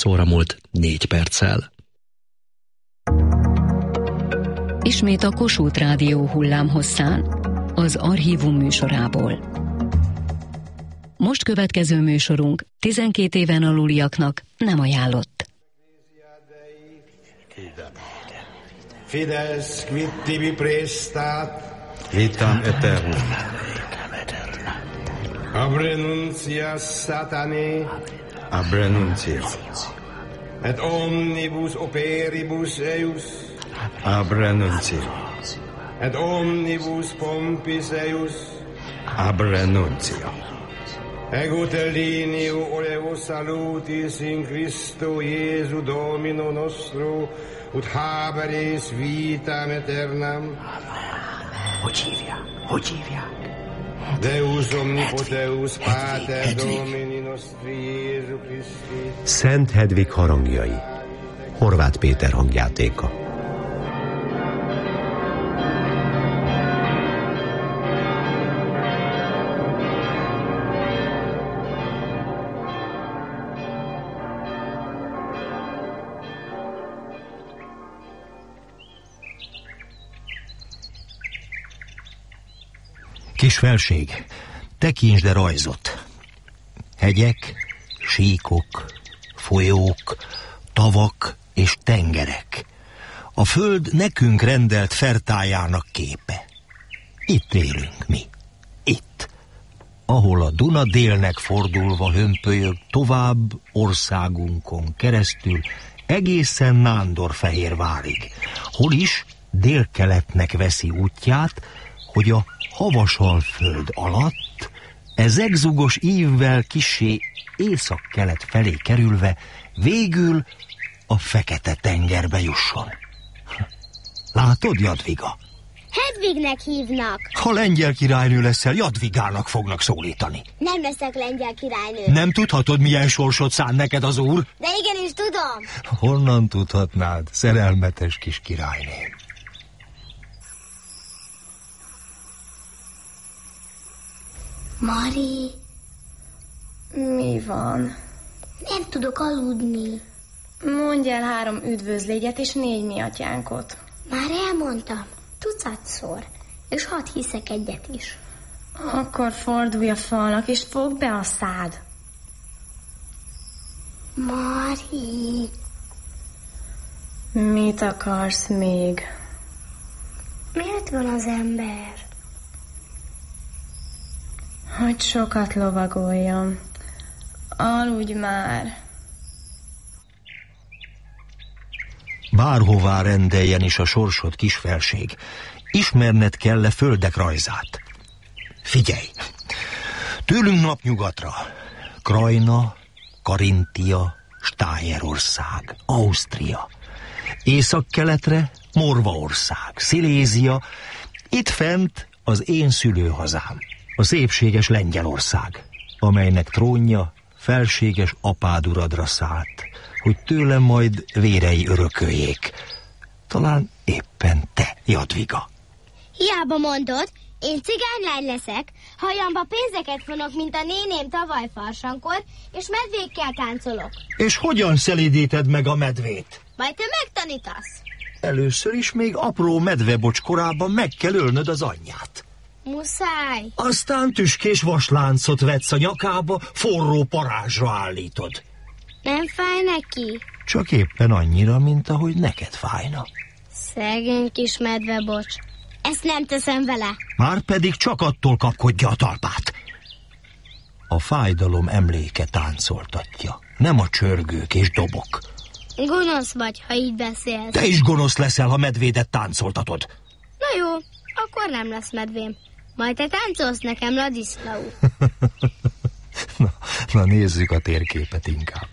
óra múlt 4 perccel. Ismét a Kossuth Rádió hullámhosszán, az Archívum műsorából. Most következő műsorunk 12 éven aluliaknak nem ajánlott. Fides quid tibi prestat vitam aeternam. Abrenuncia satane Abrenuncia et omnibus operibus eius Abrenuncia et omnibus pompis eius Abrenuncia ego te lineo olevo salutis in Christo Iesu Domino nostro ut haberis vitam aeternam. Hogy hívják? Deus omnipoteus Pater Domini nostri Iesu Christi. Szent Hedvig harangjai. Horváth Péter hangjátéka. Kis felség, tekintsd a rajzot. Hegyek, síkok, folyók, tavak és tengerek. A föld nekünk rendelt fertájának képe. Itt élünk mi. Itt. Ahol a Duna délnek fordulva hömpölyög tovább országunkon keresztül egészen Nándorfehérvárig. Hol is délkeletnek veszi útját, hogy a Havasalföld alatt zegzugos ívvel kissé északkelet felé kerülve végül a Fekete-tengerbe jusson. Látod, Jadviga? Hedvignek hívnak. Ha lengyel királynő leszel, Jadvigának fognak szólítani. Nem leszek lengyel királynő. Nem tudhatod, milyen sorsot szán neked az úr? De igenis tudom. Honnan tudhatnád, szerelmetes kis királyném? Mari, mi van? nem tudok aludni. Mondj el 3 üdvözlégyet és 4 miatyánkot. Már elmondtam, tucatszor, és hadd hiszek egyet is. Akkor fordulj a falnak, és fogd be a szád. Mari. Mit akarsz még? Miért van az ember? Hogy sokat lovagoljam. Aludj már. Bárhová rendeljen is a sorsod, kis felség, ismerned kell földek rajzát. Figyelj! Tőlünk napnyugatra Krajna, Karintia, Stájerország, Ausztria. Északkeletre Morvaország, Szilézia, itt fent az én szülőhazám, a szépséges Lengyelország, amelynek trónja felséges apád uradra szállt, hogy tőlem majd vérei örököljék. Talán éppen te, Jadviga. Hiába mondod, én cigánylány leszek, hajamba pénzeket vonok, mint a néném tavaly farsankor, és medvékkel táncolok. És hogyan szelídíted meg a medvét? Majd te megtanítasz. Először is még apró medvebocs korában meg kell ölnöd az anyját. Muszáj. Aztán tüskés vasláncot vetsz a nyakába, forró parázsra állítod. Nem fáj neki? Csak éppen annyira, mint ahogy neked fájna. Szegény kis medvebocs. Ezt nem teszem vele. Márpedig csak attól kapkodja a talpát. A fájdalom emléke táncoltatja, nem a csörgők és dobok. Gonosz vagy, ha így beszélsz. Te is gonosz leszel, ha medvédet táncoltatod. Na jó, akkor nem lesz medvém. Majd te táncolsz nekem, Ladiszlau. na nézzük a térképet inkább.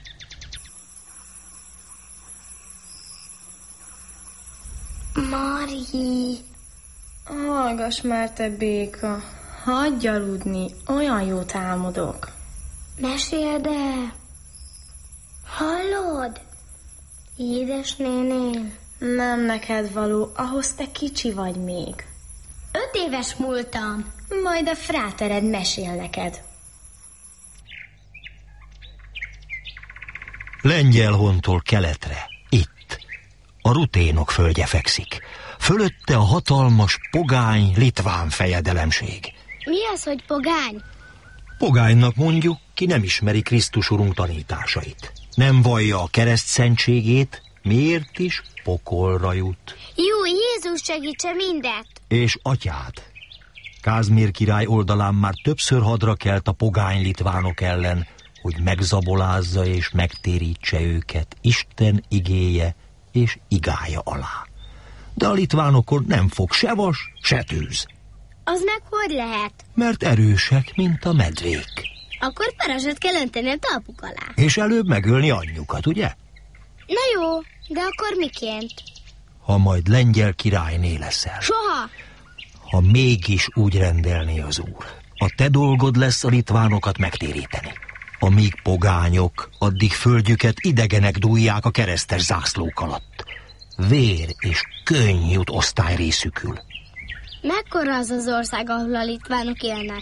Mari. Hallgass már, te béka. Hagyj aludni, olyan jót álmodok. Meséld el. Hallod? Édes néném. Nem neked való, ahhoz te kicsi vagy még. 5 éves múltam. Majd a frátered mesél neked. Lengyelhontól keletre, itt, a ruténok földje fekszik. Fölötte a hatalmas pogány litván fejedelemség. Mi az, hogy pogány? Pogánynak mondjuk, ki nem ismeri Krisztus Urunk tanításait. Nem vallja a keresztszentségét, miért is pokolra jut. Jó, Jézus segítse mindet! És atyád. Kázmér király oldalán már többször hadra kelt a pogány litvánok ellen, hogy megzabolázza és megtérítse őket Isten igéje és igája alá. De a litvánokon nem fog se vas, se tűz. Az meg hogy lehet? Mert erősek, mint a medvék. Akkor parazsot kell önteni a talpuk alá. És előbb megölni anyjukat, ugye? Na jó, de akkor miként? Ha majd lengyel királyné leszel. Soha! Ha mégis úgy rendelné az úr, a te dolgod lesz a litvánokat megtéríteni. Amíg pogányok, addig földjüket idegenek dúlják a keresztes zászlók alatt. Vér és könny jut osztályrészükül. Mekkora az az ország, ahol a litvánok élnek?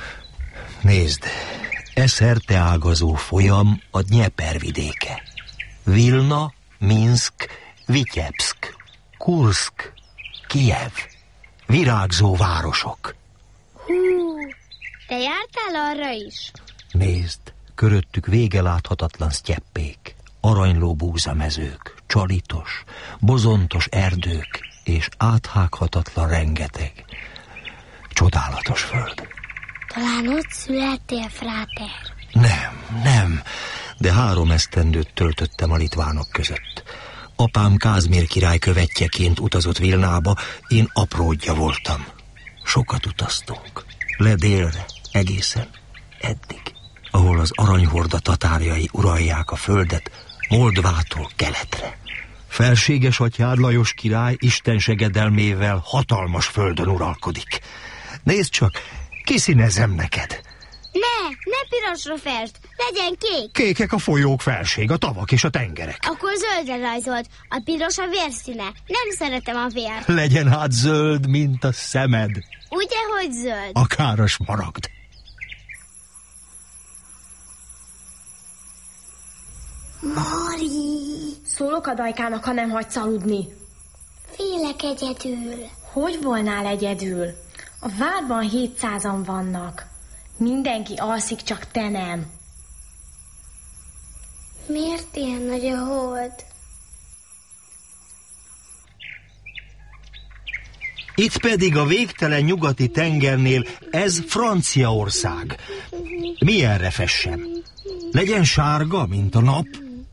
Nézd, szerte ágazó folyam a Dnyeper vidéke. Vilna, Minszk, Vityebszk, Kurszk, Kijev. Virágzó városok. Hú, te jártál arra is? Nézd, köröttük végeláthatatlan sztyeppék, aranyló búzamezők, csalitos, bozontos erdők és áthághatatlan rengeteg. Csodálatos föld. Talán ott születtél, fráter? Nem, de 3 esztendőt töltöttem a litvánok között. Apám Kázmér király követjeként utazott Vilnába, én apródja voltam. Sokat utaztunk, le délre, egészen eddig, ahol az aranyhorda tatárjai uralják a földet, Moldvától keletre. Felséges atyád Lajos király Isten segedelmével hatalmas földön uralkodik. Nézd csak, kiszínezem neked. Ne pirosra fest, legyen kék. Kékek a folyók felség, a tavak és a tengerek. Akkor zöldre rajzold, a piros a vérszíne. Nem szeretem a vért. Legyen hát zöld, mint a szemed. Ugye, hogy zöld? Akár a smaragd. Mari! Szólok a Dajkának, ha nem hagysz aludni. Félek egyedül. Hogy volnál egyedül? A várban 700-an vannak. Mindenki alszik, csak te nem. Miért ilyen nagy a hold? Itt pedig a végtelen nyugati tengernél ez Franciaország. Milyenre fessem? Legyen sárga, mint a nap?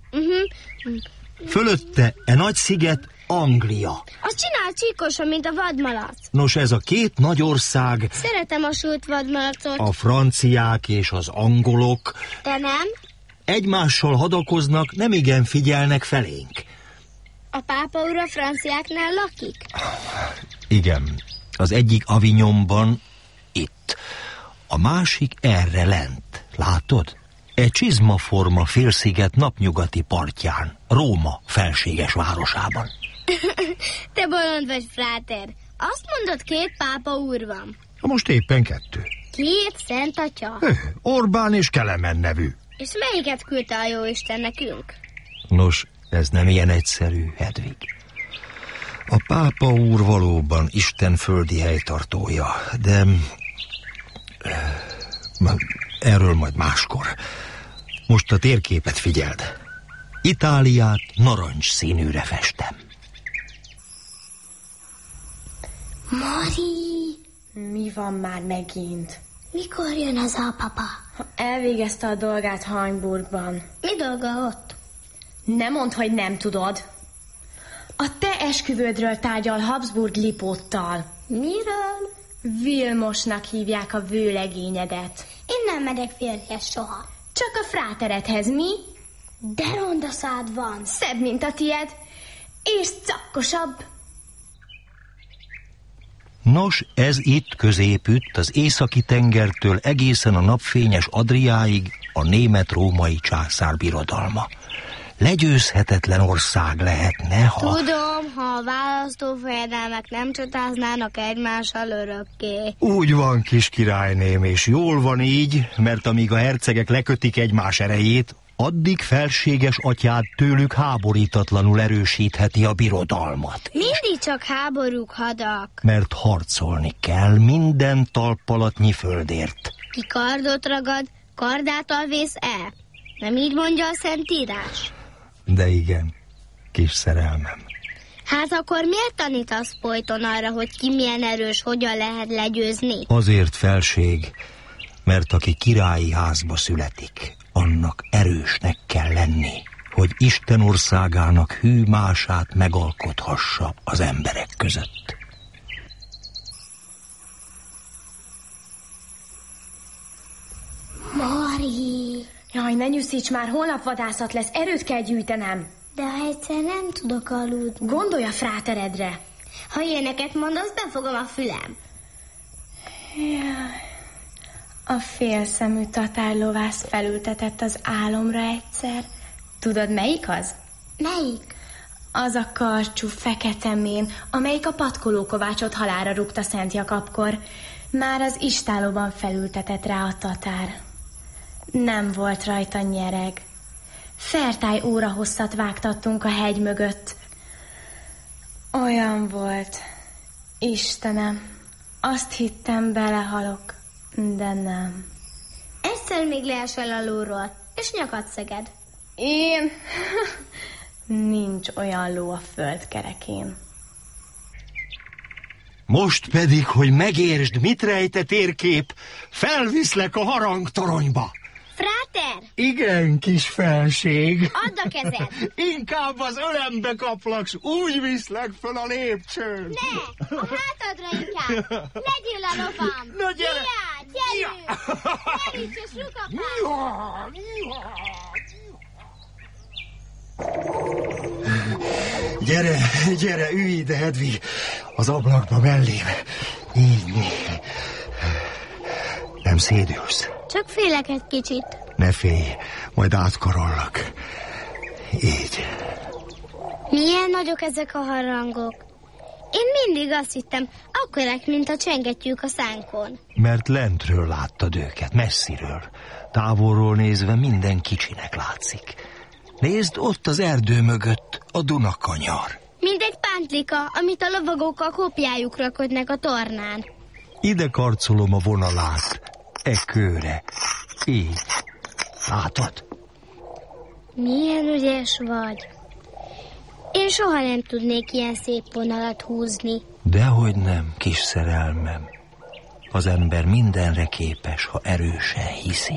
Fölötte nagy sziget Anglia. Azt csinál csíkosan, mint a vadmalac. Nos, ez a 2 nagy ország... Szeretem a sült vadmalacot. A franciák és az angolok... Te nem? Egymással hadakoznak, nemigen figyelnek felénk. A pápa úr a franciáknál lakik? Igen, az egyik Avignonban, itt. A másik erre lent, látod? Egy csizmaforma félsziget napnyugati partján, Róma felséges városában. Te bolond vagy, fráter. Azt mondod, 2 pápa úr van. Most éppen 2. 2 szent atya? Orbán és Kelemen nevű. És melyiket küldte a jóisten nekünk? Nos, ez nem ilyen egyszerű, Hedvig. A pápa úr valóban Isten földi helytartója, de... erről majd máskor. Most a térképet figyeld. Itáliát narancs színűre festem. Mari! Mi van már megint? Mikor jön az apapa? Elvégezte a dolgát Hamburgban. Mi dolga ott? Ne mondd, hogy nem tudod. A te esküvődről tárgyal Habsburg Lipóttal. Miről? Vilmosnak hívják a vőlegényedet. Én nem megyek férjhez soha. Csak a fráteredhez, mi? De ronda szád van. Szebb, mint a tied, és cakkosabb. Nos, ez itt középütt az északi tengertől egészen a napfényes Adriáig a német-római császár birodalma. Legyőzhetetlen ország lehetne, ha... Tudom, ha a választófejedelmek nem csatáznának egymással örökké. Úgy van, kis királyném, és jól van így, mert amíg a hercegek lekötik egymás erejét, addig felséges atyád tőlük háborítatlanul erősítheti a birodalmat. Mindig csak háborúk, hadak. Mert harcolni kell minden talpalatnyi földért. Ki kardot ragad, kardától vész el. Nem így mondja a Szentírás? De igen, kis szerelmem. Hát akkor miért tanítasz folyton arra, hogy ki milyen erős, hogyan lehet legyőzni? Azért, felség, mert aki királyi házba születik, annak erősnek kell lenni, hogy Isten országának hű mását megalkothassa az emberek között. Mari! Jaj, ne nyűszíts már, holnap vadászat lesz, erőt kell gyűjtenem. De ha egyszer nem tudok aludni. Gondolj a fráteredre. Ha ilyeneket mondasz, befogom a fülem. Jaj. A félszemű tatárlovász felültetett az álomra egyszer. Tudod, melyik az? Melyik? Az a karcsú fekete mén, amelyik a patkolókovácsot halálra rúgta Szent Jakabkor. Már az istálóban felültetett rá a tatár. Nem volt rajta nyereg. Fertály óra hosszat vágtattunk a hegy mögött. Olyan volt. Istenem, azt hittem, belehalok, de nem. Egyszer még leesel alulról, és nyakat szeged. Én? Nincs olyan ló a földkerekén. Most pedig, hogy megértsd, mit rejt a térkép, felviszlek a harangtoronyba. Fráter! Igen, kis felség. Add a kezed! Inkább az ölembe kaplak, s úgy viszlek föl a lépcsőn. Ne! A hátadra inkább! Legyél a lovam! Na gyere! Gyerünk! Boríts és rukapál! Gyere, gyere, ülj ide, Hedvig, az ablakba mellém. Így. Nem szédülsz? Csak félek egy kicsit. Ne félj, majd átkarollak. Így. Milyen nagyok ezek a harangok? Én mindig azt hittem, akkorák, mint a csengettyűk a szánkon. Mert lentről láttad őket, messziről. Távolról nézve minden kicsinek látszik. Nézd, ott az erdő mögött a Dunakanyar. Mint egy pántlika, amit a lovagok a kopjájukra kötnek a tornán. Ide karcolom a vonalát, kőre. Így. Látod? Milyen ügyes vagy. Én soha nem tudnék ilyen szép vonalat húzni. Dehogy nem, kis szerelmem. Az ember mindenre képes, ha erősen hiszi.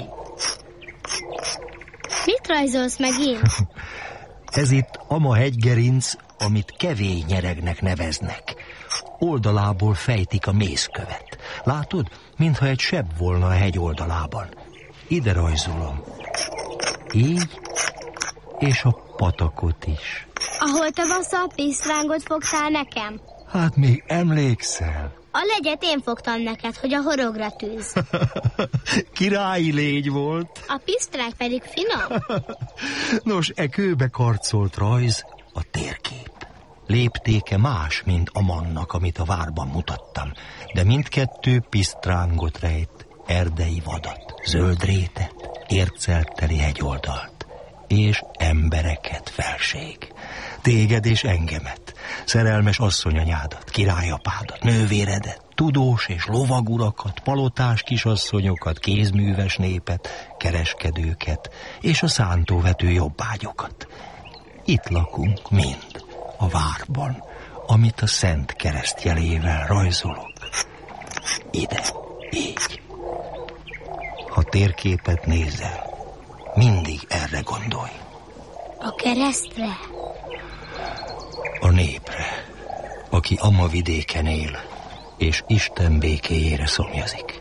Mit rajzolsz megint? Ez itt ama hegygerinc, amit kevényeregnek neveznek. Oldalából fejtik a mészkövet. Látod, mintha egy seb volna a hegy oldalában. Ide rajzolom. Így, és a patakot is. Ahol tavasszal pisztrángot fogtál nekem? Hát még emlékszel? A legyet én fogtam neked, hogy a horogra tűz. Királyi légy volt. A pisztrák pedig finom. Nos, kőbe karcolt rajz a térkép. Léptéke más, mint a mannak, amit a várban mutattam, de mindkettő pisztrángot rejt, erdei vadat, zöld rétet, ércelteli hegyoldalt, és embereket, felség. Téged és engemet, szerelmes asszonyanyádat, királyapádat, nővéredet, tudós és lovagurakat, palotás kisasszonyokat, kézműves népet, kereskedőket, és a szántóvető jobbágyokat. Itt lakunk mind, a várban, amit a Szent Kereszt jelével rajzolok. Ide, így. Ha térképet nézel, mindig erre gondolj. A keresztre? A népre, aki ama vidéken él, és Isten békéjére szomjazik.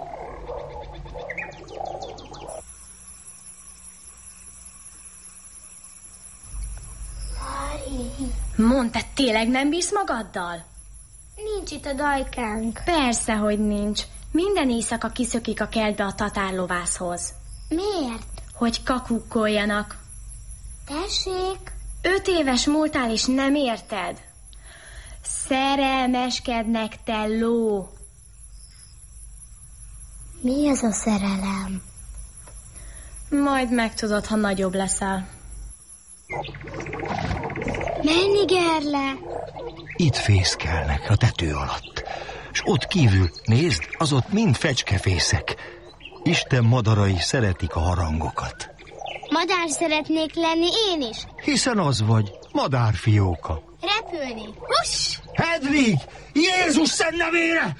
Mondd, te tényleg nem bírsz magaddal? Nincs itt a dajkánk. Persze, hogy nincs. Minden éjszaka kiszökik a kertbe a tatárlovászhoz. Miért? Hogy kakukkoljanak. Tessék? 5 éves múltál, és nem érted? Szerelmeskednek, te ló. Mi ez a szerelem? Majd megtudod, ha nagyobb leszel. Menj, Gerle! Itt fészkelnek a tető alatt. És ott kívül, nézd, az ott mind fecskefészek. Isten madarai szeretik a harangokat. Madár szeretnék lenni én is. Hiszen az vagy, madárfióka. Repülni. Huss! Hedvig! Jézus szent nevére!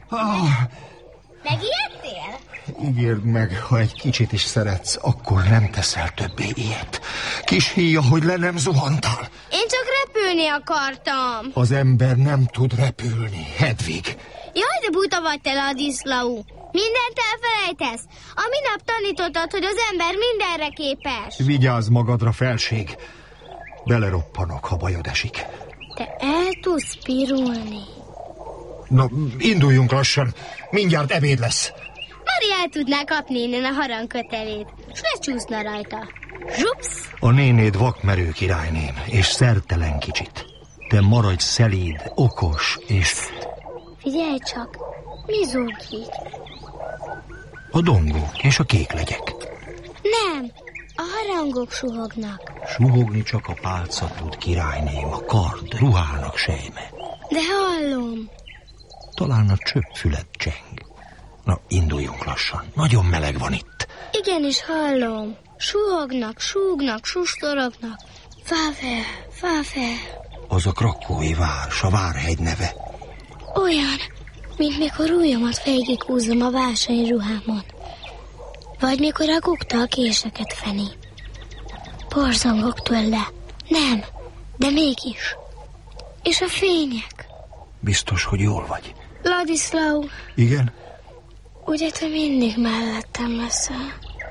Megijedtél? Ígérd meg, ha egy kicsit is szeretsz, akkor nem teszel többé ilyet. Kis híja, hogy le nem zuhantál. Én csak repülni akartam. Az ember nem tud repülni, Hedvig. Jaj, de buta vagy te, Ladislau. Mindent elfelejtesz. A minap tanítottad, hogy az ember mindenre képes. Vigyázz magadra, felség. Beleroppanok, ha bajod esik. Te el tudsz pirulni. Na, induljunk lassan. Mindjárt ebéd lesz. Mari el tudná kapni innen a harangkötelét, s lecsúszna rajta. Zsupsz! A nénéd vakmerő királyném, és szertelen kicsit. Te maradj szelíd, okos, és... Figyelj csak, mi zúg így? A dongók és a kéklegyek. Nem, a harangok suhognak. Suhogni csak a pálca tud, királyném, a kard, ruhának sejme. De hallom. Talán a csöppfület cseng. Na, induljunk lassan, nagyon meleg van itt. Igenis hallom. Suhognak, súgnak, sustorognak. Fáfe, fáfe. Az a krakói vár, a Várhegy neve. Olyan, mint mikor ujjamat végighúzom a versenyruhámon. Vagy mikor a kukta a késeket feni. Borzongok tőle. Nem, de mégis. És a fények. Biztos, hogy jól vagy. Ladislau. Igen? Ugye te mindig mellettem leszel.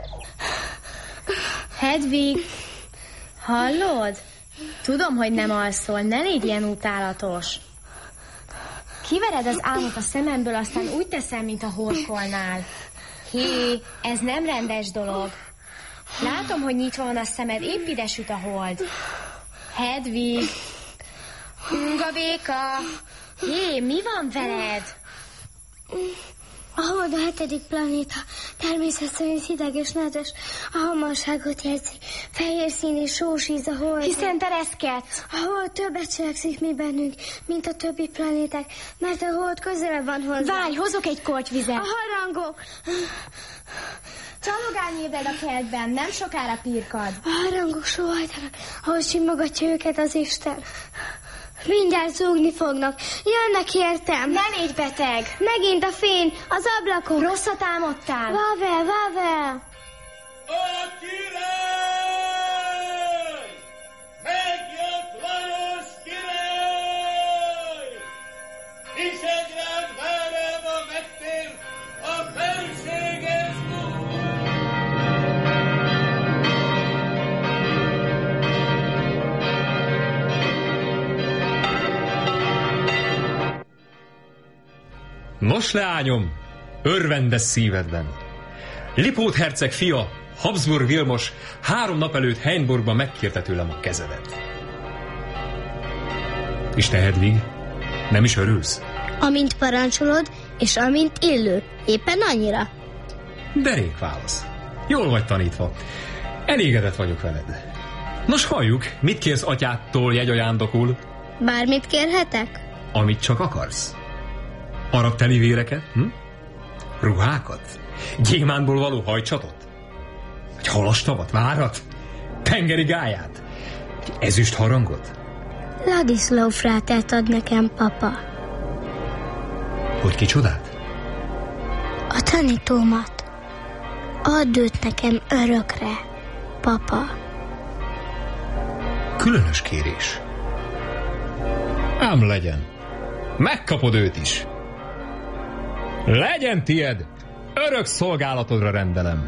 Hedvig, hallod? Tudom, hogy nem alszol, ne légy ilyen utálatos. Kivered az álmot a szememből, aztán úgy teszel, mint a horkolnál. Hé, ez nem rendes dolog. Látom, hogy nyitva van a szemed, épp ide süt a hold. Hedvig! Ungabéka! Hé, mi van veled? A hold a 7. planéta, természet szerint hideg és nedves, a hamarságot jegyzi, fehér szín és sós íz a hold. Hiszen tereszkedsz. A hold többet cselekszik mi bennünk, mint a többi planéták, mert a hold közelebb van hozzá. Várj, hozok egy korty vizet. A harangok. Csalogálni ébred a kertben, nem sokára pirkad. A harangok sóhajtanak, ahogy simogatja őket az Isten. Mindjárt zúgni fognak. Jönnek értem. Ne légy beteg. Megint a fény, az ablakon. Rosszat álmodtál. Vavel, vavel. A király! Megjött Lajos király! Visegrád várába megtér a felséges Nos, leányom, örvendes szívedben. Lipót herceg fia, Habsburg Vilmos 3 nap előtt Heinburgban megkérte tőlem a kezedet. És te, Hedvig, nem is örülsz? Amint parancsolod, és amint illő. Éppen annyira. Derék válasz. Jól vagy tanítva. Elégedett vagyok veled. Nos, halljuk, mit kérsz atyádtól jegyajándokul? Bármit kérhetek? Amit csak akarsz. Arab-teli véreket? Ruhákat? Gyémántból való hajcsatot? Egy halastavat, várat? Tengeri gályát? Egy ezüst harangot? Ladislau frátert ad nekem, papa. Hogy kicsodát? A tanítómat. Add őt nekem örökre, papa. Különös kérés. Ám legyen. Megkapod őt is. Legyen tied, örök szolgálatodra rendelem.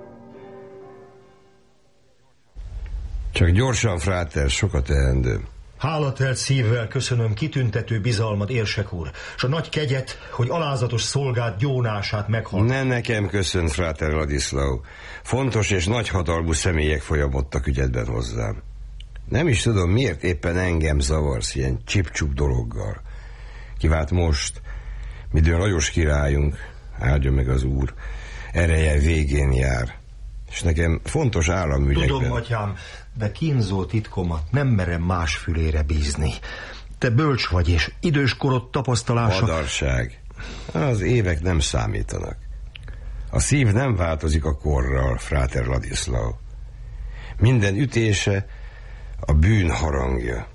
Csak gyorsan, fráter, sokat teendő. Hálatelt szívvel köszönöm kitüntető bizalmat, érsek úr, s a nagy kegyet, hogy alázatos szolgád gyónását meghallgat. Ne nekem köszönt, Fráter Ladislau. Fontos és nagyhatalmú személyek folyamodtak ügyedben hozzám. Nem is tudom, miért éppen engem zavarsz ilyen csip-csup dologgal. Kivált most, midőn Lajos királyunk, áldja meg az úr, ereje végén jár. És nekem fontos államügyekben... Tudom, atyám, de kínzó titkomat nem merem más fülére bízni. Te bölcs vagy, és időskorod tapasztalása... Madarság. Az évek nem számítanak. A szív nem változik a korral, Fráter Ladislau. Minden ütése a bűn harangja.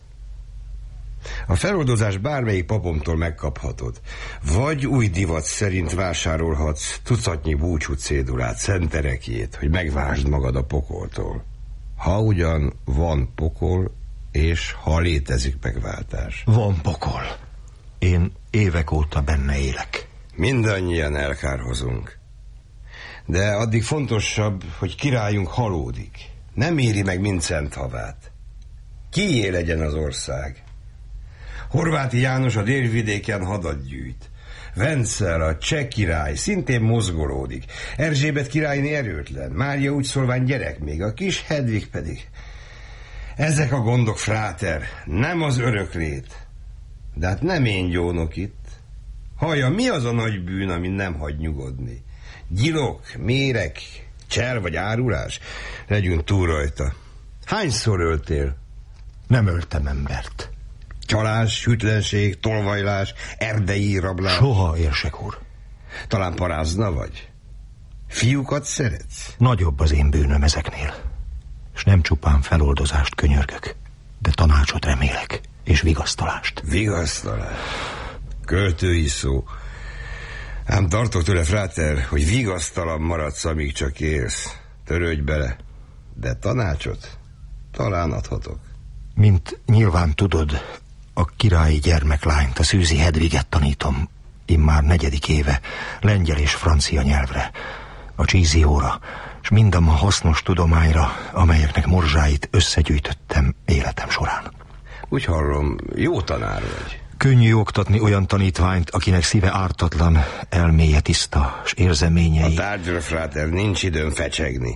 A feloldozás bármelyik papomtól megkaphatod. Vagy új divat szerint vásárolhatsz tucatnyi búcsú cédulát, szenterekjét, hogy megvásd magad a pokoltól. Ha ugyan van pokol, és ha létezik megváltás. Van pokol. Én évek óta benne élek. Mindannyian elkárhozunk. De addig fontosabb, hogy királyunk halódik. Nem éri meg Mincent havát. Kié legyen az ország? Horváti János a délvidéken hadat gyűjt. Vencel, a cseh király, szintén mozgolódik. Erzsébet királyné erőtlen. Mária úgy szólván gyerek még, a kis Hedvig pedig. Ezek a gondok, fráter, nem az öröklét. De hát nem én gyónok itt. Hallja, mi az a nagy bűn, ami nem hagy nyugodni? Gyilok, méreg, csel vagy árulás? Legyünk túl rajta. Hányszor öltél? Nem öltem embert. Csalás, hűtlenség, tolvajlás, erdei rablás. Soha, érsek úr. Talán parázna vagy? Fiúkat szeretsz? Nagyobb az én bűnöm ezeknél. És nem csupán feloldozást könyörgök, de tanácsot remélek, és vigasztalást. Vigasztalás? Költői szó. Ám tartok tőle, fráter, hogy vigasztalan maradsz, amíg csak élsz. Törődj bele. De tanácsot talán adhatok. Mint nyilván tudod, a királyi gyermeklányt, a Szűzi Hedviget tanítom, immár 4. éve, lengyel és francia nyelvre, a csízióra, és mindam a hasznos tudományra, amelyeknek morzsáit összegyűjtöttem életem során. Úgy hallom, jó tanár vagy. Könnyű oktatni olyan tanítványt, akinek szíve ártatlan, elméje tiszta, és érzeményei... A tárgyra, fráter, nincs időm fecsegni.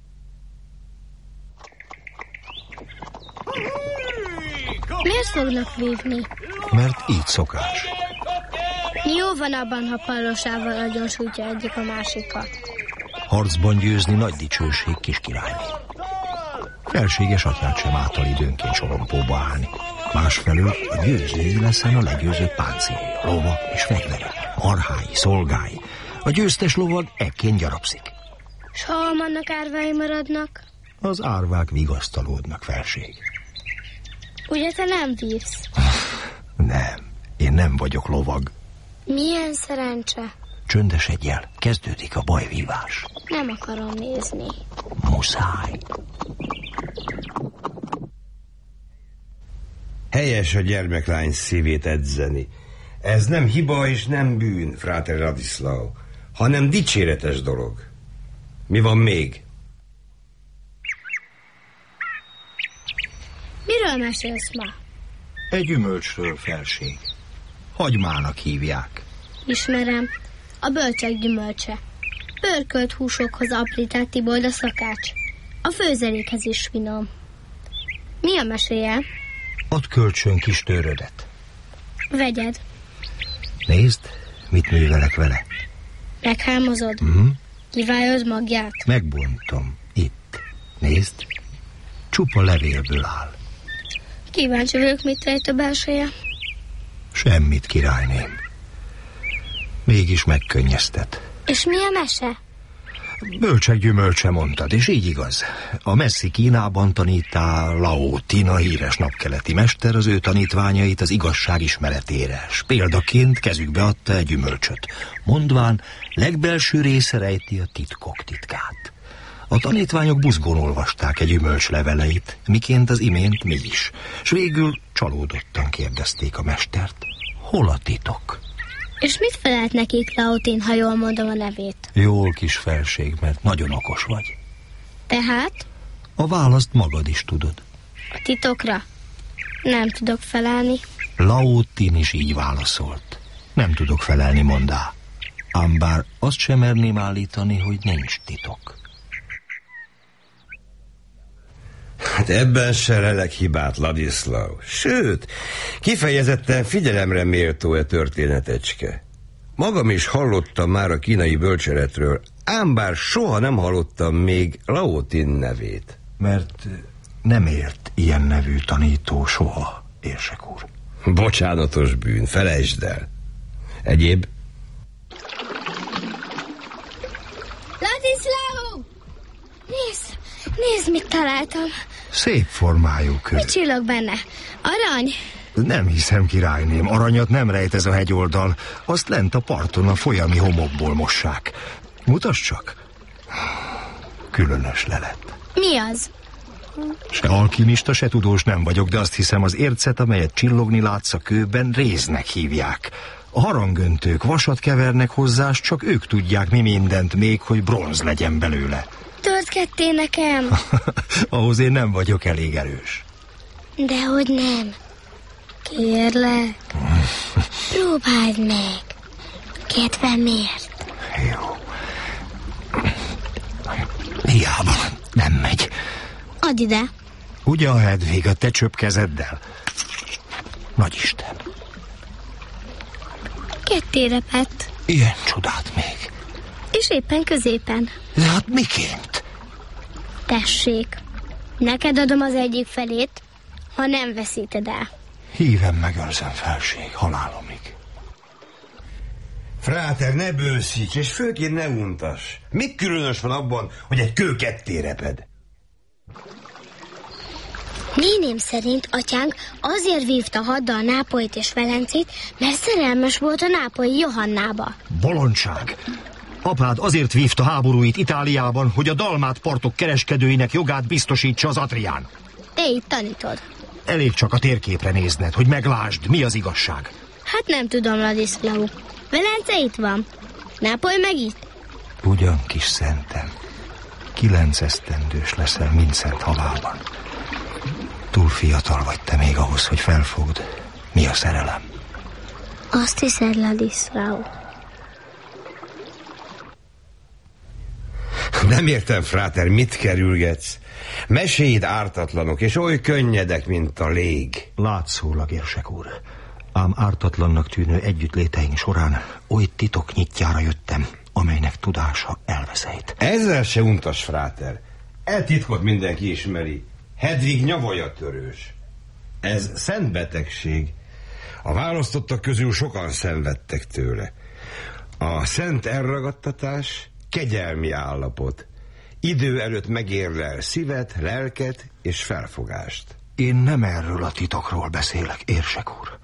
Miért fognak vívni? Mert így szokás. Jó van abban, ha pallosával agyon sújtja egyik a másikat. Harcban győzni nagy dicsőség, kis királyné. Felséges atyát sem által időnként sorompóba állni. Másfelől a győzői leszen a legyőzők páncélja, lova és fegyvere, marhái, szolgái. A győztes lovad ekként gyarapszik. S ha annak árvái maradnak? Az árvák vigasztalódnak, felség. Ugye te nem vívsz? Nem, én nem vagyok lovag. Milyen szerencse. Csöndesedj el, kezdődik a bajvívás. Nem akarom nézni. Muszáj. Helyes a gyermeklány szívét edzeni. Ez nem hiba és nem bűn, Fráter Ladislau, hanem dicséretes dolog. Mi van még? Miről mesélsz ma? Egy gyümölcsről, felség. Hagymának hívják. Ismerem. A bölcsek gyümölcse. Pörkölt húsokhoz aprített Tibold a szakács. A főzelékhez is finom. Mi a meséje? Add kölcsön kis tőrödet. Vegyed. Nézd, mit művelek vele. Meghámozod? Kiválod magját? Megbontom. Itt. Nézd. Csupa levélből áll. Kíváncsi vagyok, mit rejt a belseje. Semmit, királyném. Mégis megkönnyeztet. És mi a mese? Bölcsek gyümölcse mondtad, és így igaz. A messzi Kínában tanítá Lao Tina, híres napkeleti mester, az ő tanítványait az igazság ismeretére, s példaként kezükbe adta egy gyümölcsöt. Mondván, legbelső része rejti a titkok titkát. A tanítványok buzgón olvasták egy gyümölcs leveleit, miként az imént mi is, s végül csalódottan kérdezték a mestert, hol a titok? És mit felelt nekik Lautin, ha jól mondom a nevét? Jól, kis felség, mert nagyon okos vagy. Tehát? A választ magad is tudod. A titokra? Nem tudok felelni. Laotin is így válaszolt. Nem tudok felelni, mondá. Ám bár azt sem merném állítani, hogy nincs titok. Hát ebben se lelek hibát, Ladislav. Sőt, kifejezetten figyelemre méltó történetecske. Magam is hallottam már a kínai bölcseletről, ám bár soha nem hallottam még Laotin nevét. Mert nem ért ilyen nevű tanító soha, érsek úr. Bocsánatos bűn, felejtsd el. Egyéb? Ladislav! Nézd, mit találtam. Szép formájú kő. Mit csillog benne? Arany? Nem hiszem, királyném, aranyat nem rejt ez a hegyoldal. Azt lent a parton a folyami homokból mossák. Mutasd csak. Különös lelet. Mi az? Se alkimista, se tudós nem vagyok, de azt hiszem, az ércet, amelyet csillogni látsz a kőben, réznek hívják. A harangöntők vasat kevernek hozzá, s csak ők tudják mi mindent még, hogy bronz legyen belőle. Tört ketté nekem. Ahhoz én nem vagyok elég erős. Dehogy nem. Kérlek. Próbáld meg. Kedvemért. Jó. Hiába nem megy. Add ide. Ugyan, Hedvig, a te csöpp kezeddel. Nagyisten. Ketté repett. Ilyen csodát még. És éppen középen. De hát miként? Tessék. Neked adom az egyik felét, ha nem veszíted el. Hívem megőrzem felség, halálomig. Fráter, ne bőszíts, és főként ne untass. Mi különös van abban, hogy egy kő ketté reped? Néném szerint atyánk azért vívta haddal Nápolyt és Velencét, mert szerelmes volt a nápolyi Johannába. Bolondság! Apád azért vívta háborúit Itáliában, hogy a dalmát partok kereskedőinek jogát biztosítsa az Adrián. Te itt tanítod. Elég csak a térképre nézned, hogy meglásd, mi az igazság. Hát nem tudom, Ladislav. Velence itt van. Nápoly meg itt. Ugyan, kis szentem. 9 esztendős leszel mindszent halálban. Túl fiatal vagy te még ahhoz, hogy felfogd, mi a szerelem. Azt hiszed, Ladislav. Nem értem, fráter, mit kerülgetsz? Meséid ártatlanok, és oly könnyedek, mint a lég. Látszólag, érsek úr. Ám ártatlannak tűnő együttléteink során oly titok nyitjára jöttem, amelynek tudása elveszejt. Ezzel se untas, fráter. E titkot mindenki ismeri. Hedvig nyavaja-törős. Ez szent betegség. A választottak közül sokan szenvedtek tőle. A szent elragadtatás kegyelmi állapot. Idő előtt megérlel szívet, lelket és felfogást. Én nem erről a titokról beszélek, érsek úr.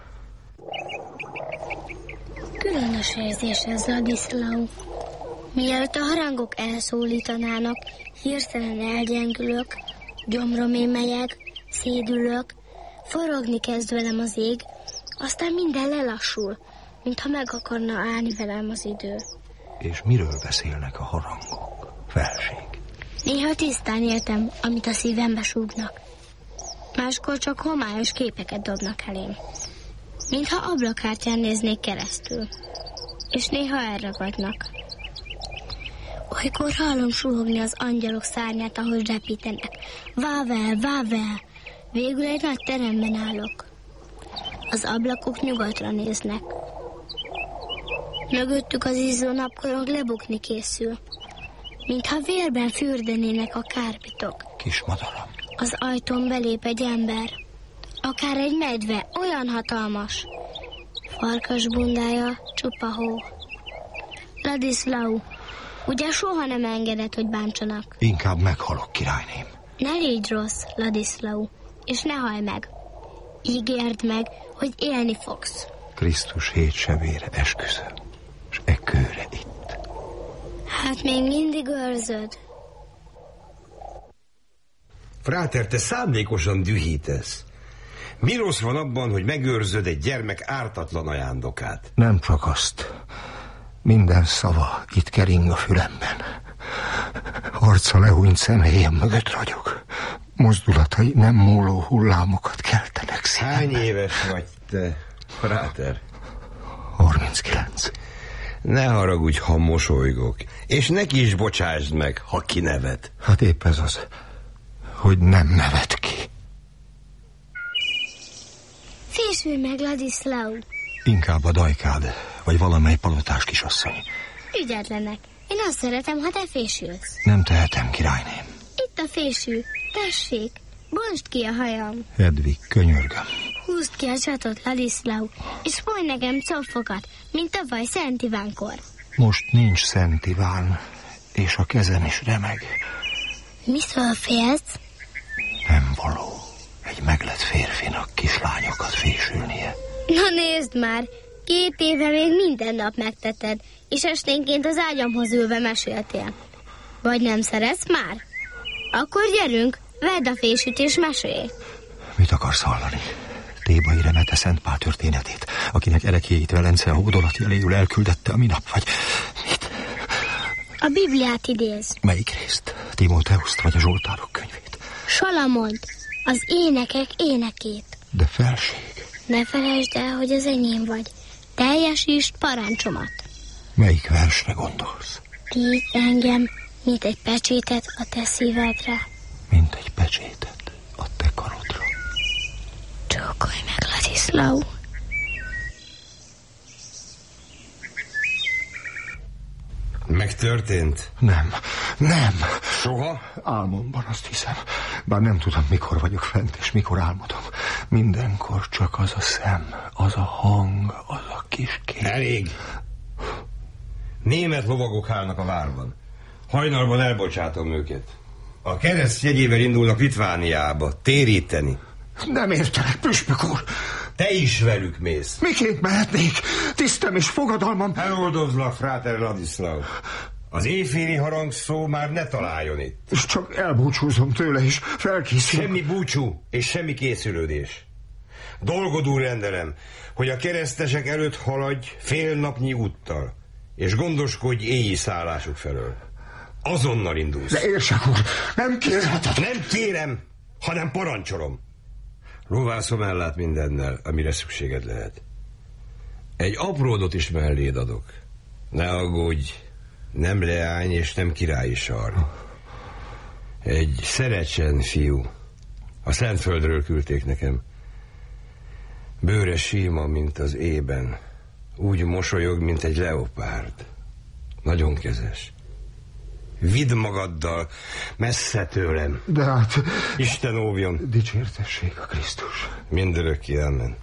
Különös érzés ez, Ladislav. Mielőtt a harangok elszólítanának, hirtelen elgyengülök, gyomromé melyeg, szédülök, forogni kezd velem az ég, aztán minden lelassul, mintha meg akarna állni velem az idő. És miről beszélnek a harangok, felség? Néha tisztán értem, amit a szívembe súgnak. Máskor csak homályos képeket dobnak elém. Mintha ablakártyán néznék keresztül. És néha elragadnak. Olykor hallom suhogni az angyalok szárnyát, ahogy repítenek. Vável, vável! Végül egy nagy teremben állok. Az ablakok nyugatra néznek. Mögöttük az izzó napkorong lebukni készül. Mintha vérben fürdenének a kárpitok. Kismadaram. Az ajtón belép egy ember. Akár egy medve, olyan hatalmas. Farkas bundája, csupa hó. Ladislav, ugye soha nem engedett, hogy bántsanak? Inkább meghalok, királyném. Ne légy rossz, Ladislav, és ne halj meg. Ígérd meg, hogy élni fogsz. Krisztus 7 sebére esküszöm, és e kőre itt. Hát még mindig őrzöd. Fráter, te szándékosan dühítesz. Mi rossz van abban, hogy megőrzöd egy gyermek ártatlan ajándokát? Nem csak azt. Minden szava itt kering a fülemben. Arca lehúnyt szemhéjem mögött ragyog. Mozdulatai nem múló hullámokat keltenek szívemben. Hány éves vagy te, fráter? 39. Ne haragudj, ha mosolygok. És neki is bocsásd meg, ha kinevet. Hát épp ez az, hogy nem nevet ki. Fésülj meg, Ladislau. Inkább a dajkád, vagy valamely palotás kisasszony. Ügyetlenek. Én azt szeretem, ha te fésülsz. Nem tehetem, királyném. Itt a fésű. Tessék, bontsd ki a hajam. Hedvig, könyörgöm. Húzd ki a csatot, Ladislau, és folyj nekem cofokat, mint tavaly Szent Ivánkor. Most nincs Szent Iván, és a kezem is remeg. Mitől félsz? Nem való egy meglett férfinak kislányokat fésülnie. Na nézd már, 2 éve még minden nap megtetted, és esténként az ágyamhoz ülve meséltél. Vagy nem szeretsz már? Akkor gyerünk, vedd a fésűt és mesélj. Mit akarsz hallani? Thébai Remete Szent Pál történetét, akinek ereklyéit Velence a hódolat jeléül elküldette a minap, vagy mit? A Bibliát idéz. Melyik részt? Timóteuszt vagy a Zsoltárok könyvét? Salamont, az énekek énekét. De felség. Ne felejtsd el, hogy az enyém vagy. Teljesítsd parancsomat. Melyik versre gondolsz? Tíz engem, mint egy pecsétet a te szívedre. Mint egy pecsétet a te karodra. Csókolj meg, Ladislau. Megtörtént? Nem. Soha? Álmomban azt hiszem. Bár nem tudom, mikor vagyok fent, és mikor álmodom. Mindenkor csak az a szem, az a hang, az a kis kép. Elég. Német lovagok állnak a várban. Hajnalban elbocsátom őket. A kereszt jegyével indulnak Litvániába, téríteni. Nem értelek, püspök úr. Te is velük mész. Miként mehetnék? Tisztem és fogadalmam... Eloldozlak, fráter Ladislau. Az éjféli harangszó már ne találjon itt. És csak elbúcsúzom tőle, és felkészülök. Semmi búcsú, és semmi készülődés. Dolgodul rendelem, hogy a keresztesek előtt haladj fél napnyi úttal, és gondoskodj éjjel szállásuk felől. Azonnal indulsz. De érsek úr, nem kérheted. Nem kérem, hanem parancsolom. Lovászom ellát mindennel, amire szükséged lehet. Egy apródot is melléd adok. Ne aggódj, nem leány és nem királyi sar. Egy Szerecsen fiú. A Szentföldről küldték nekem. Bőre síma, mint az ében. Úgy mosolyog, mint egy leopárd. Nagyon kezes. Vidd magaddal, messze tőlem. De hát... Isten óvjon. Dicsértessék a Krisztus. Mindörökké, amen.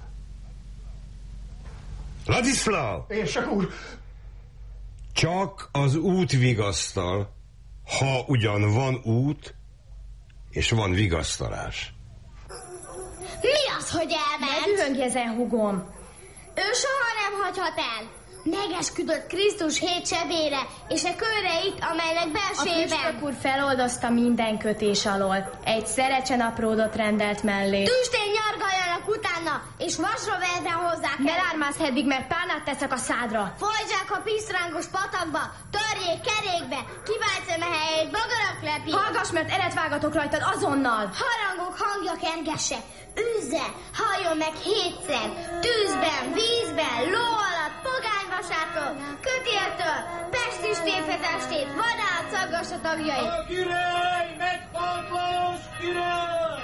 Ladislau! Érsek úr! Csak az út vigasztal, ha ugyan van út, és van vigasztalás. Mi az, hogy elment? Ne dühöngj ezen, hugom. Ő soha nem hagyhat el. Megesküdött Krisztus 7 sebére, és a köreit, amelynek belsejében... A püspök úr feloldozta minden kötés alól. Egy Szerecsen apródot rendelt mellé. Tüstén nyargaljanak utána, és vasra verve hozzák el. Belármász, Hedvig, mert pálnát teszek a szádra. Folytsák a pisztrángos patakba, törjék kerékbe, kivált szeme helyét bogarak lepi. Hallgass, mert eretvágatok rajtad azonnal. Harangok hangja kergesse, üzze, halljon meg 7-szer, tűzben, vízben, ló alatt, pogányvasától, kötéltől, pestis tépetestét, vadát szaggass a tagjait. A király meghalt, Lajos király!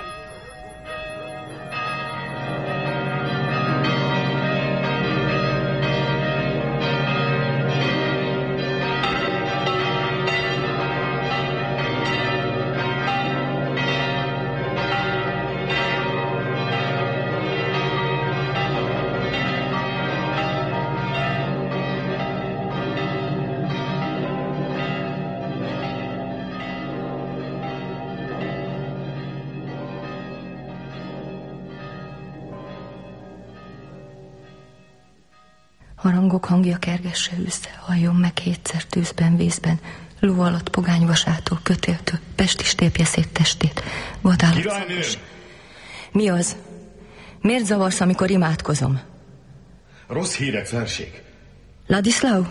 Harangok hangja kergesse, üzze, halljon meg 7-szer tűzben, vízben, ló alatt pogányvasától, kötéltől, pestis tépje szét testét, vadállat. Mi az? Miért zavarsz, amikor imádkozom? Rossz hírek, felség. Ladislau?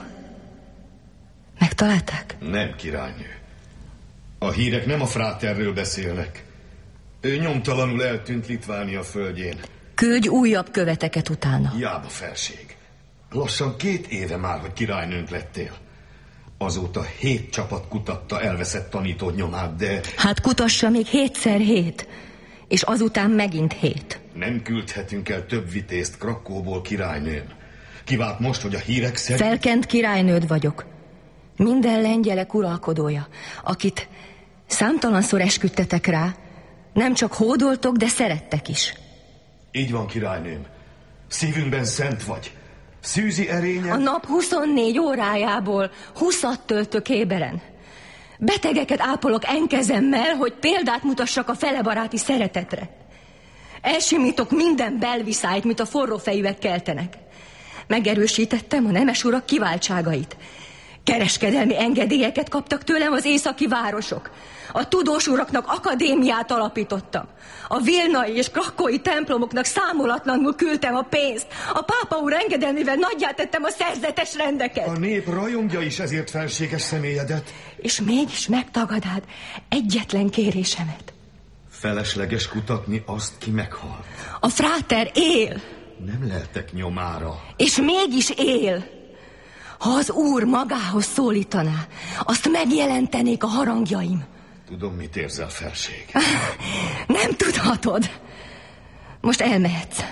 Megtalálták? Nem, királynő. A hírek nem a fráterről beszélnek. Ő nyomtalanul eltűnt Litvánia földjén. Küldj újabb követeket utána. Hiába, felség. Lassan 2 éve már, hogy királynőnk lettél. Azóta 7 csapat kutatta elveszett tanítód nyomát, de... Hát kutassa még 7x7, és azután megint 7. Nem küldhetünk el több vitézt Krakóból, királynőm. Kivált most, hogy a hírek szerint... Felkent királynőd vagyok. Minden lengyelek uralkodója, akit számtalanszor esküdtetek rá, nem csak hódoltok, de szerettek is. Így van, királynőm. Szívünkben szent vagy. Szűzi erényen... A nap 24 órájából 20-at töltök éberen. Betegeket ápolok enkezemmel, hogy példát mutassak a felebaráti szeretetre. Elsimítok minden belviszályt, mint a forró fejűek keltenek. Megerősítettem a nemes urak kiváltságait. Kereskedelmi engedélyeket kaptak tőlem az északi városok. A tudós uraknak akadémiát alapítottam. A vilnai és krakói templomoknak számolatlanul küldtem a pénzt. A pápa úr engedelmével nagyjá tettem a szerzetes rendeket. A nép rajongja is ezért felséges személyedet. És mégis megtagadád egyetlen kérésemet. Felesleges kutatni azt, ki meghalt. A fráter él. Nem leltek nyomára. És mégis él. Ha az úr magához szólítaná, azt megjelentenék a harangjaim. Tudom, mit érzel, felség. Nem tudhatod. Most elmehetsz.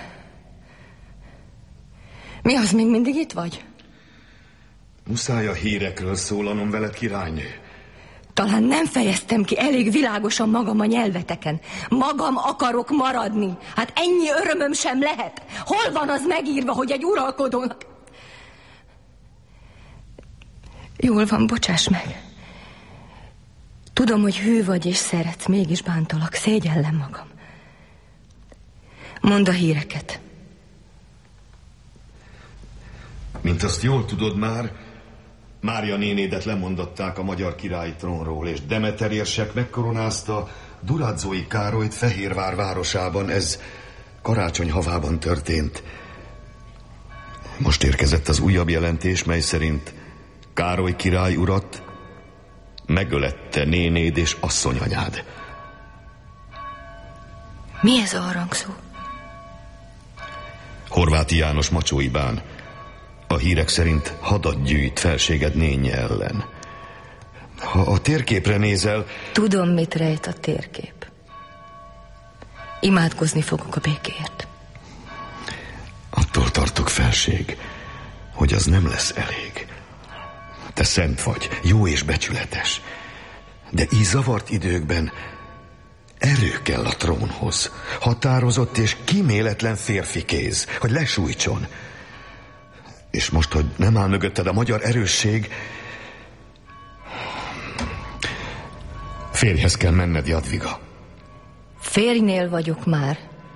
Mi az, még mindig itt vagy? Muszáj a hírekről szólanom veled, királynő. Talán nem fejeztem ki elég világosan magam a nyelveteken. Magam akarok maradni. Hát ennyi örömöm sem lehet. Hol van az megírva, hogy egy uralkodónak... Jól van, bocsáss meg. Tudom, hogy hű vagy és szeretsz, mégis bántalak, szégyellem magam. Mondd a híreket. Mint azt jól tudod már, Mária nénédet lemondották a magyar királyi trónról, és Demeter érsek megkoronázta Duradzói Károlyt Fehérvár városában. Ez karácsony havában történt. Most érkezett az újabb jelentés, mely szerint Károly király urat megölette nénéd és asszonyanyád. Mi ez a harangszó? Horváth János Macsóibán. A hírek szerint hadat gyűjt felséged nénye ellen. Ha a térképre nézel... Tudom, mit rejt a térkép. Imádkozni fogok a békéért. Attól tartok, felség, hogy az nem lesz elég. Te szent vagy, jó és becsületes. De így zavart időkben erő kell a trónhoz. Határozott és kíméletlen férfi kéz, hogy lesújtson. És most, hogy nem áll mögötted a magyar erősség, férjhez kell menned, Jadviga. Férjnél vagyok már.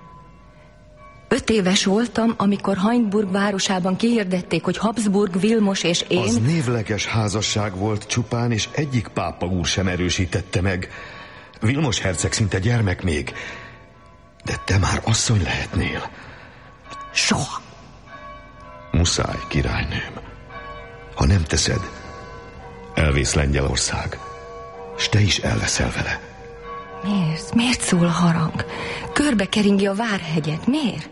5 éves voltam, amikor Hainburg városában kihirdették, hogy Habsburg, Vilmos és én... Az névleges házasság volt csupán, és egyik pápa úr sem erősítette meg. Vilmos herceg szinte gyermek még, de te már asszony lehetnél. Soha. Muszáj, királynőm. Ha nem teszed, elvész Lengyelország, s te is elleszel vele. Miért? Miért szól a harang? Körbe keringi a Várhegyet. Miért?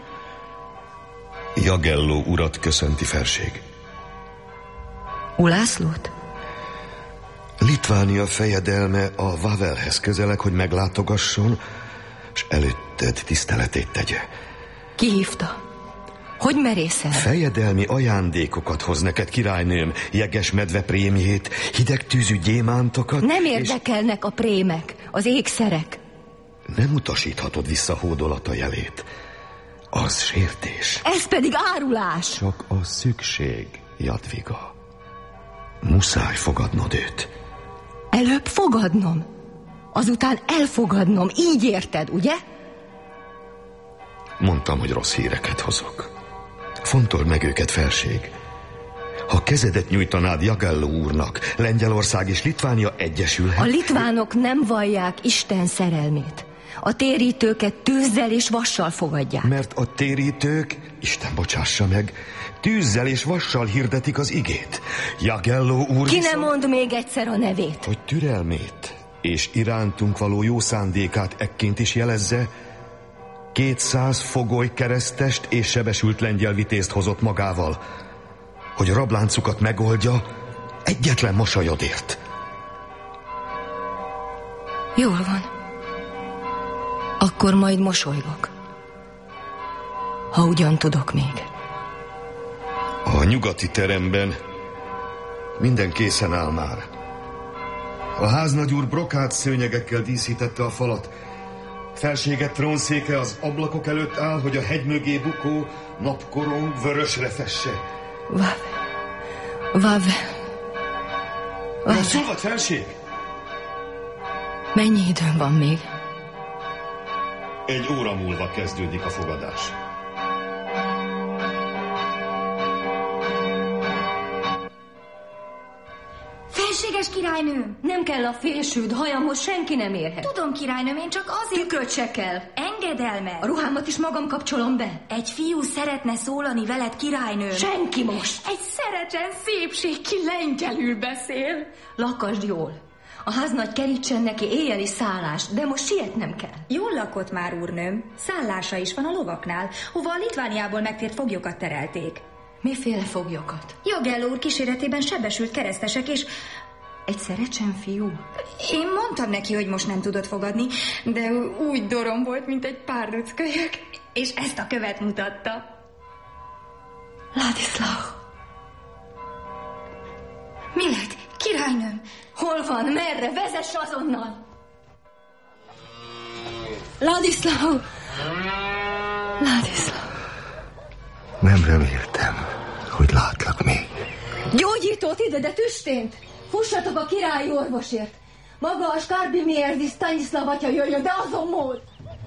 Jagelló urat köszönti, felség. Ulászlót? Litvánia fejedelme a Wawelhez közeleg, hogy meglátogasson, és előtted tiszteletét tegye. Ki hívta? Hogy merészel? Fejedelmi ajándékokat hoz neked, királynőm. Jeges medve prémjét, hideg tűzű gyémántokat. Nem érdekelnek a prémek, az ékszerek. Nem utasíthatod vissza hódolata jelét. Az sértés. Ez pedig árulás. Csak a szükség, Jadviga. Muszáj fogadnod őt. Előbb fogadnom, azután elfogadnom. Így érted, ugye? Mondtam, hogy rossz híreket hozok. Fontold meg őket, felség. Ha kezedet nyújtanád Jagelló úrnak, Lengyelország és Litvánia egyesülhet. A litvánok nem vallják Isten szerelmét. A térítőket tűzzel és vassal fogadják. Mert a térítők, Isten bocsássa meg, tűzzel és vassal hirdetik az igét. Jagelló úr... Ki ne mond még egyszer a nevét? Hogy türelmét és irántunk való jó szándékát ekként is jelezze, 200 fogoly keresztest és sebesült lengyel vitézt hozott magával, hogy rabláncukat megoldja egyetlen mosolyodért. Jól van. Akkor majd mosolygok. Ha ugyan tudok még. A nyugati teremben minden készen áll már. A háznagyúr brokát szőnyegekkel díszítette a falat. Felsége trónszéke az ablakok előtt áll, hogy a hegy mögé bukó napkorong vörösre fesse. Vave. Szó vagy, felség? Mennyi időm van még? 1 óra múlva kezdődik a fogadás. Felséges királynőm! Nem kell a fésűd, hajamhoz senki nem érhet. Tudom, királynőm, én csak azért... Tükröt se kell. Engedelmet! A ruhámat is magam kapcsolom be. Egy fiú szeretne szólani veled, királynőm. Senki most! Egy szerecsen szépség, ki lengyelül beszél. Lakasd jól. A háznagy kerítsen neki éjjeli szállást, de most sietnem kell. Jól lakott már, úrnőm. Szállása is van a lovaknál, hova a Litvániából megtért foglyokat terelték. Miféle foglyokat? Jagelló úr kíséretében sebesült keresztesek, és... Egy szerecsen fiú? Én mondtam neki, hogy most nem tudott fogadni, de úgy dorom volt, mint egy párduckölyök, és ezt a követ mutatta. Ladislav! Mi lett, királynőm? Hol van? Merre? Vezess azonnal! Ladislav! Ladislav! Nem reméltem, hogy látlak még. Gyógyítót ide, de tüstént! Fussatok a királyi orvosért! Maga a Skarbimierzi Stanislav atya jöjjön, de azon múlt!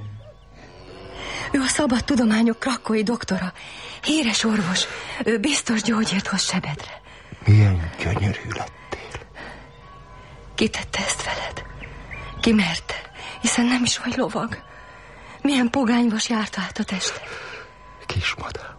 Ő a szabad tudományok krakói doktora. Híres orvos. Ő biztos gyógyért hoz sebedre. Milyen gyönyörű lettél. Ki tette ezt veled? Ki merte? Hiszen nem is vagy lovag. Milyen pogányvas járta át a tested. Kismadár.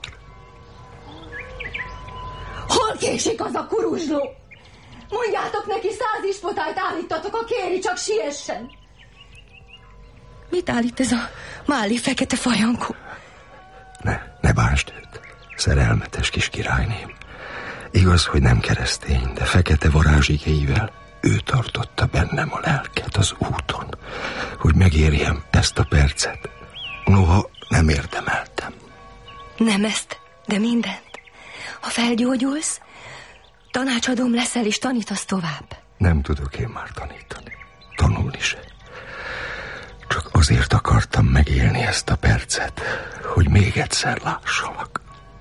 Hol késik az a kuruzsló? Mondjátok neki, 100 ispotályt állítatok, a kéri, csak siessen. Mit állít ez a máli fekete fajankó? Ne bánsd őt. Szerelmetes kis királyném. Igaz, hogy nem keresztény, de fekete varázsigéivel ő tartotta bennem a lelket az úton, hogy megérjem ezt a percet. Noha nem érdemeltem. Nem ezt, de mindent. Ha felgyógyulsz, tanácsadóm leszel és tanítasz tovább. Nem tudok én már tanítani. Tanulni se. Csak azért akartam megélni ezt a percet, hogy még egyszer lássalak.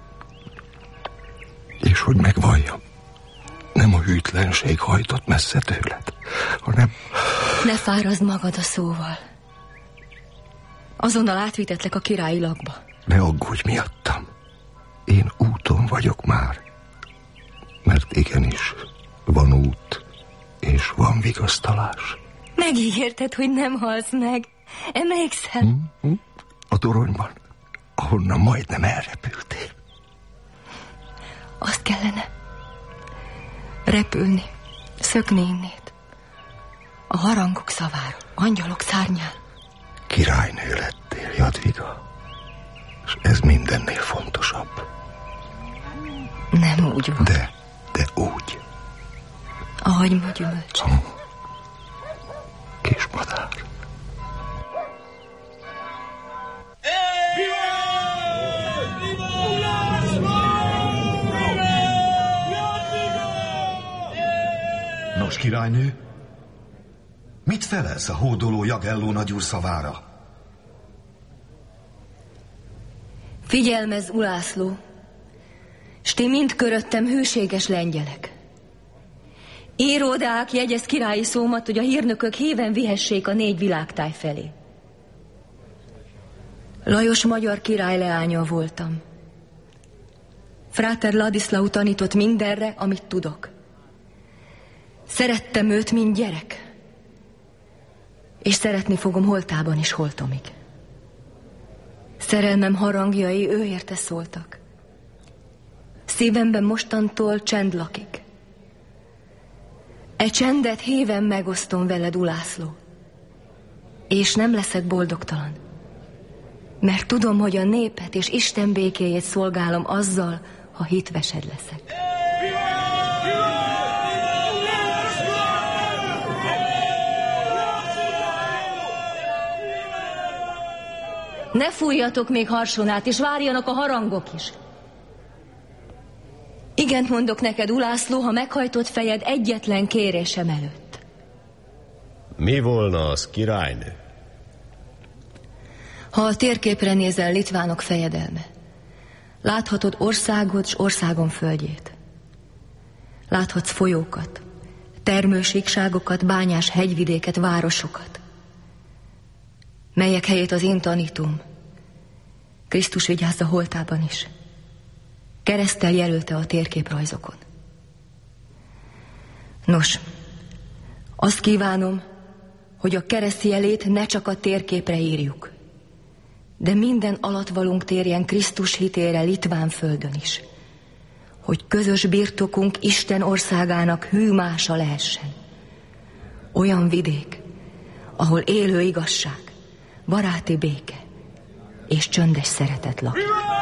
És hogy megvalljam, nem a hűtlenség hajtott messze tőled, hanem... Ne fárazd magad a szóval. Azonnal átvitetlek a királyi lakba. Ne aggódj miattam. Én úton vagyok már. Mert igenis, van út, és van vigasztalás. Megígérted, hogy nem halsz meg. Emlékszel? A toronyban, ahonnan majdnem elrepültél. Azt kellene. Repülni, szökni innét. A harangok szavára, angyalok szárnyán. Királynő lettél, Jadviga. És ez mindennél fontosabb. Nem úgy van. De úgy. A hagyma gyümölcse. Kismadár. Nos, királynő, mit felelsz a hódoló Jagelló nagyúr szavára? Figyelmezz, Ulászló, s ti mind köröttem hűséges lengyelek. Íródák, jegyez királyi szómat, hogy a hírnökök héven vihessék a 4 világtáj felé. Lajos magyar király leánya voltam. Fráter Ladislau tanított mindenre, amit tudok. Szerettem őt, mint gyerek. És szeretni fogom holtában is holtomig. Szerelmem harangjai ő érte szóltak. Szívemben mostantól csend lakik. E csendet héven megosztom veled, Ulászló, és nem leszek boldogtalan, mert tudom, hogy a népet és Isten békéjét szolgálom azzal, ha hitvesed leszek. Ne fújjatok még harsonát, és várjanak a harangok is. Igent mondok neked, Ulászló, ha meghajtott fejed egyetlen kérésem előtt. Mi volna az, királynő? Ha a térképre nézel, litvánok fejedelme, láthatod országod s országom földjét. Láthatsz folyókat, termősíkságokat, bányás hegyvidéket, városokat, melyek helyét az én tanítom, Krisztus vigyázza holtában is, kereszttel jelölte a térképrajzokon. Nos, azt kívánom, hogy a kereszt jelét ne csak a térképre írjuk, de minden alatvalónk térjen Krisztus hitére litván földön is, hogy közös birtokunk Isten országának hűmása lehessen. Olyan vidék, ahol élő igazság, baráti béke és csöndes szeretet lakik.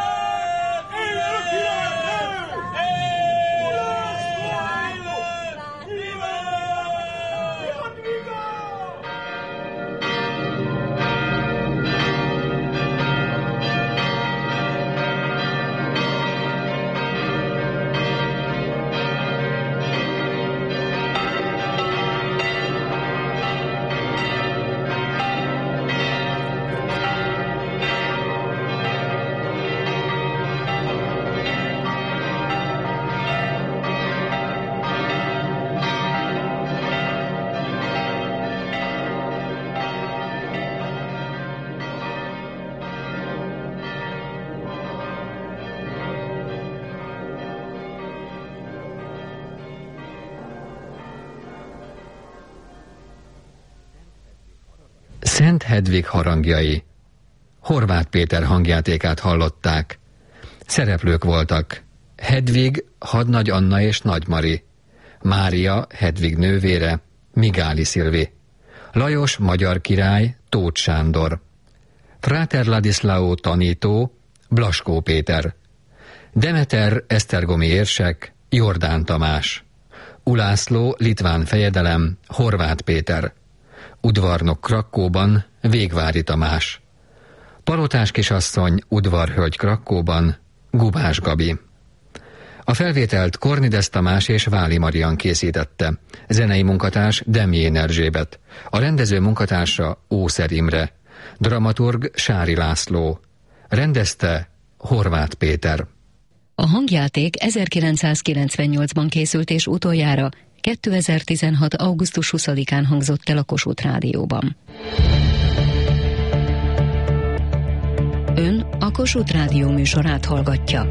Szent Hedvig harangjai. Horváth Péter hangjátékát hallották. Szereplők voltak: Hedvig, Hadnagy Anna és Nagy Mari, Mária, Hedvig nővére, Migály Szilvi, Lajos magyar király, Tóth Sándor, Fráter Ladislao tanító, Blaskó Péter, Demeter esztergomi érsek, Jordán Tamás, Ulászló litván fejedelem, Horváth Péter, udvarnok Krakkóban, Végvári Tamás, palotás kisasszony, udvarhölgy Krakkóban, Gubás Gabi. A felvételt Kornides Tamás és Váli Marian készítette, zenei munkatárs Demjén Erzsébet, a rendező munkatársa Ószer Imre, dramaturg Sári László, rendezte Horváth Péter. A hangjáték 1998-ban készült és utoljára 2016. augusztus 20-án hangzott el a Kossuth Rádióban. Ön a Kossuth Rádió műsorát hallgatja.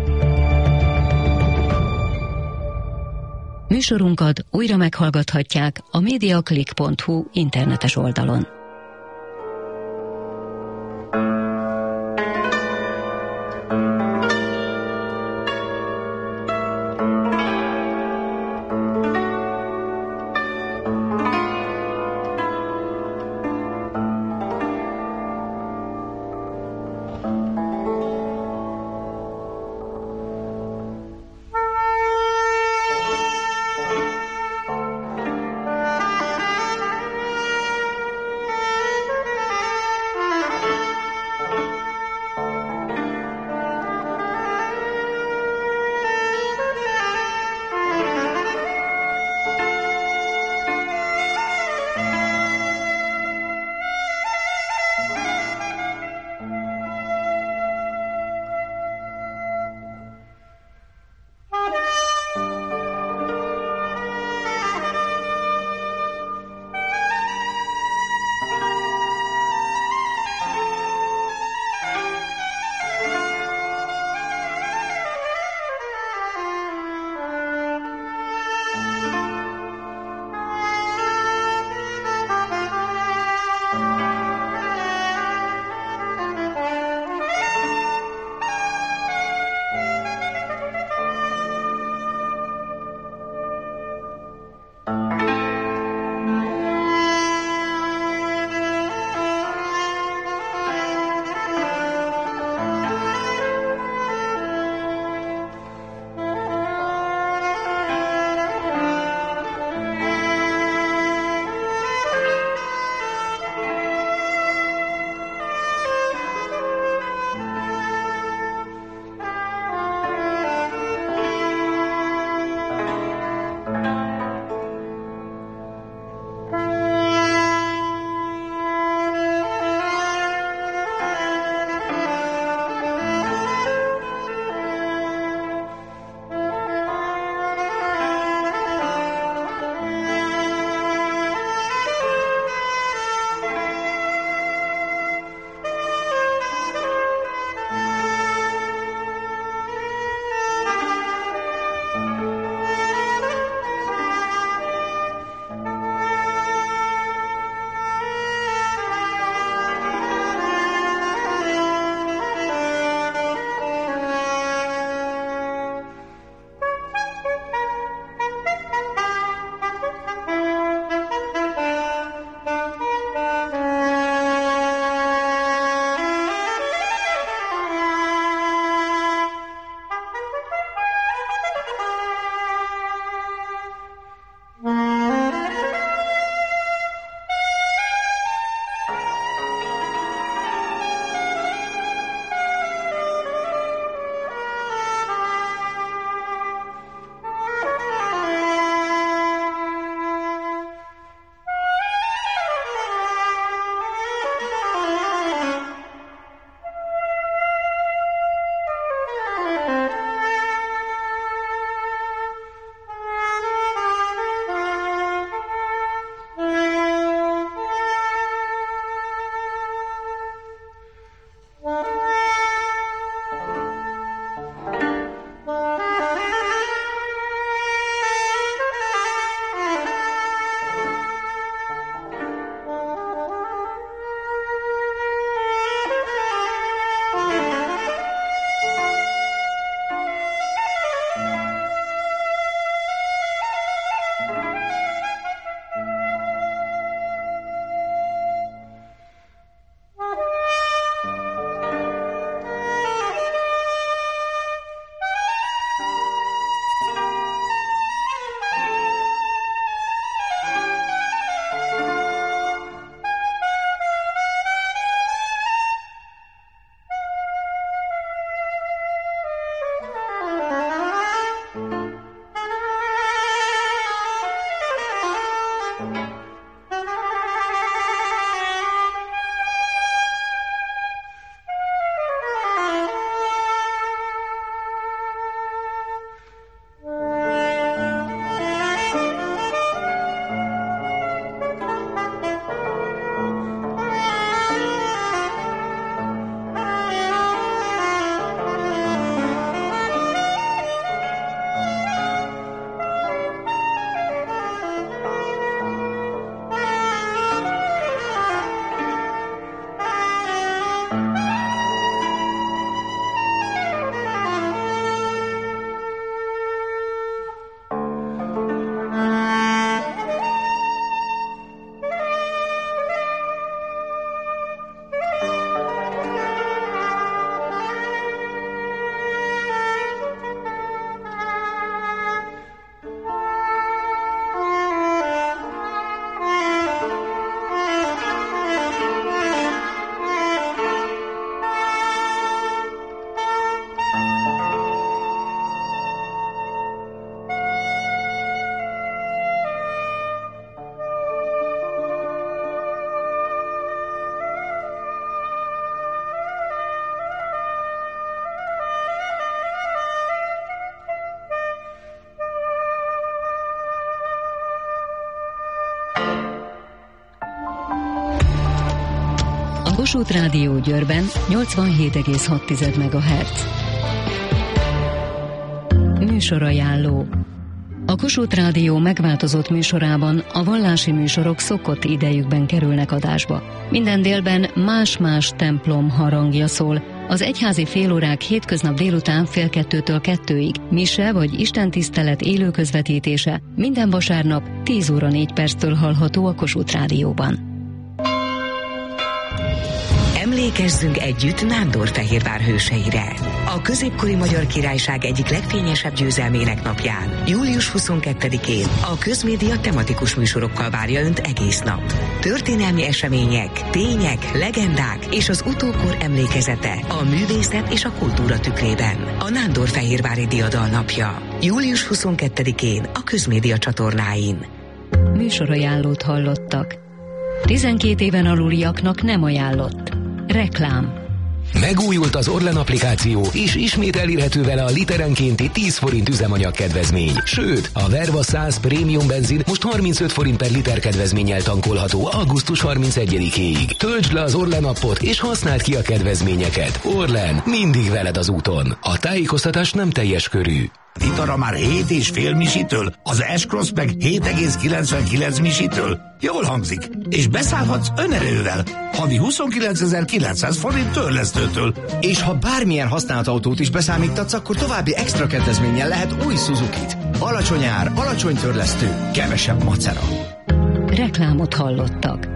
Műsorunkat újra meghallgathatják a mediaclick.hu internetes oldalon. Kossuth Rádió Győrben 87,6 MHz. Műsorajánló. A Kossuth Rádió megváltozott műsorában a vallási műsorok szokott idejükben kerülnek adásba. Minden délben más-más templom harangja szól. Az egyházi félórák hétköznap délután 1:30-től 2-ig, mise vagy istentisztelet élő közvetítése minden vasárnap 10 óra 4 perctől hallható a Kossuth Rádióban. Emlékezzünk együtt Nándorfehérvár hőseire. A középkori Magyar Királyság egyik legfényesebb győzelmének napján, július 22-én a Közmédia tematikus műsorokkal várja Önt egész nap. Történelmi események, tények, legendák és az utókor emlékezete a művészet és a kultúra tükrében. A Nándorfehérvári Diadal napja, július 22-én a Közmédia csatornáin. Műsorajánlót hallottak. 12 éven aluliaknak nem ajánlott. Reklám. Megújult az Orlen applikáció, és ismét elérhető vele a literenkénti 10 forint üzemanyag kedvezmény. Sőt, a Verva 100 prémium benzin most 35 forint per liter kedvezménnyel tankolható augusztus 31-éig. Töltsd le az Orlen appot, és használd ki a kedvezményeket. Orlen, mindig veled az úton. A tájékoztatás nem teljes körű. Vitara már 7,5 misitől, az S-Cross meg 7,99 misitől. Jól hangzik, és beszállhatsz önerővel. Havi 29.900 forint törlesztőtől. És ha bármilyen használt autót is beszámítatsz, akkor további extra kedvezménnyel lehet új Suzukit. Alacsony ár, alacsony törlesztő, kevesebb macera. Reklámot hallottak.